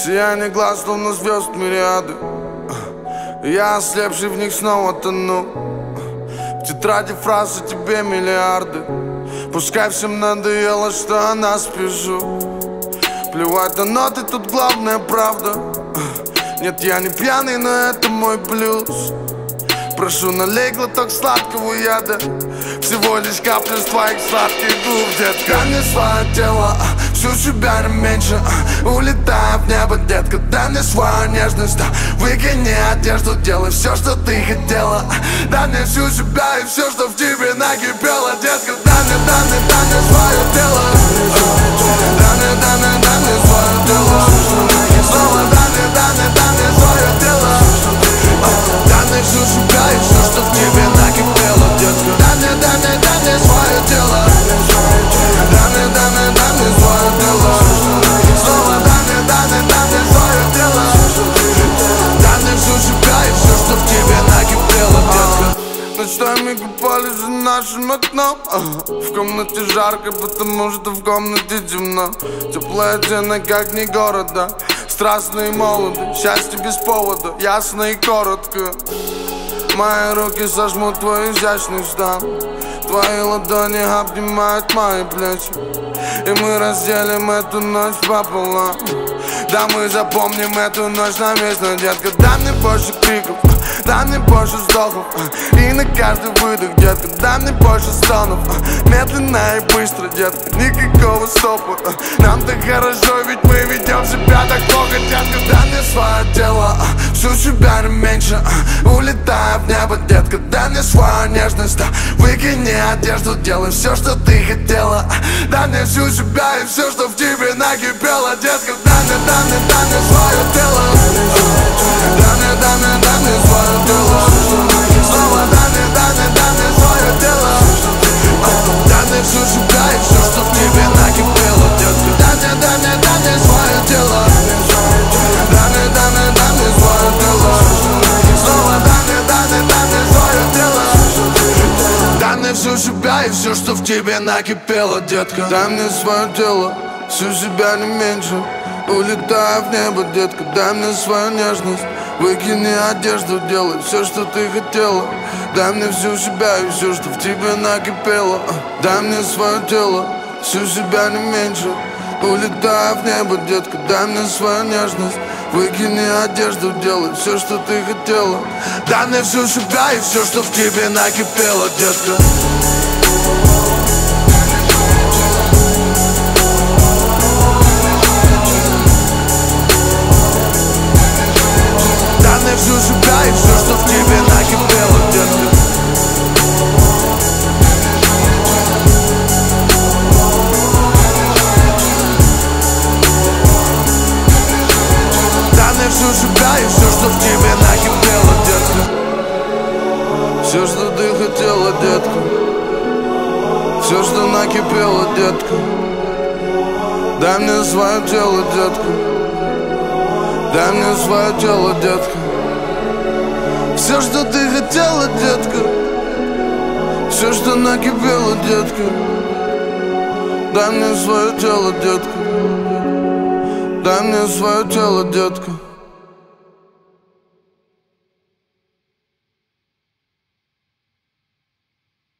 Сияние глаз, словно звезд мириады. Я ослепший в них снова тону. В тетради фраз о тебе миллиарды. Пускай всем надоело, что о нас пишу. Плевать на ноты, тут главная правда. Нет, я не пьяный, но это мой плюс. Прошу, налей глоток сладкого яда. Всего лишь капля с твоих сладких губ, детка. Дай мне свое тело, всю себя не меньше. Улетай в небо, детка, дай мне свою нежность. Выкини одежду, делай все, что ты хотела. Дай мне всю себя и все, что в тебе накипело, детка. Дай мне свое тело. Дай мне свое тело. Снова дай мне свое тело. Дай мне всю себя и все, что в тебе накипело, детка. Дай мне свое тело. Дай мне свое тело. Снова дай мне свое тело. Дай мне всю себя и все, что в тебе накипело, детка. Ночами купались за нашим окном. В комнате жарко, потому что в комнате темно. Теплая тена, как не города. Страстно и молодо, счастье без повода, ясно и коротко. Мои руки сожмут твой изящный стан. Твои ладони обнимают мои плечи. И мы разделим эту ночь пополам. Да, мы запомним эту ночь навечно, детка. Дай мне больше криков, дай мне больше вздохов. И на каждый выдох, детка, дай мне больше стонов. Медленно и быстро, детка, никакого стопа. Нам так хорошо, ведь мы ведем себя так плохо, детка. Дай мне свое тело, всю себя не меньше. Улетай в небо, детка, дай мне свою нежность. Выкини одежду, делай все, что ты хотела. Дай мне всю себя и все, что в тебе накипело, детка. Дай мне свое тело. Дай мне свое тело. Снова дай мне свое тело. Дай мне всю себя и все, что в тебе накипело, детка. Дай мне свое тело. Дай мне свое тело. Снова дай мне свое тело. Дай мне всю себя и все, что в тебе накипело, детка. Дай мне свое тело, всю себя не меньше. Улетай в небо, детка, дай мне свою нежность. Выкини одежду, делай все, что ты хотела. Дай мне всю себя и все, что в тебе накипело. Дай мне свое тело, всю себя не меньше. Улетай в небо, детка, дай мне свою нежность. Выкини одежду, делай все, что ты хотела. Дай мне всю себя и все, что в тебе накипело, детка. Дай мне всю себя и все, что в тебе накипело, детка. Дай мне всю себя и все, что в тебе накипело, детка. Все, что ты хотела, детка. Все, что накипело, детка. Дай мне свое тело, детка. Дай мне свое тело, детка. Все, что ты хотела, детка. Все, что накипело, детка. Дай мне свое тело, детка. Дай мне свое тело, детка.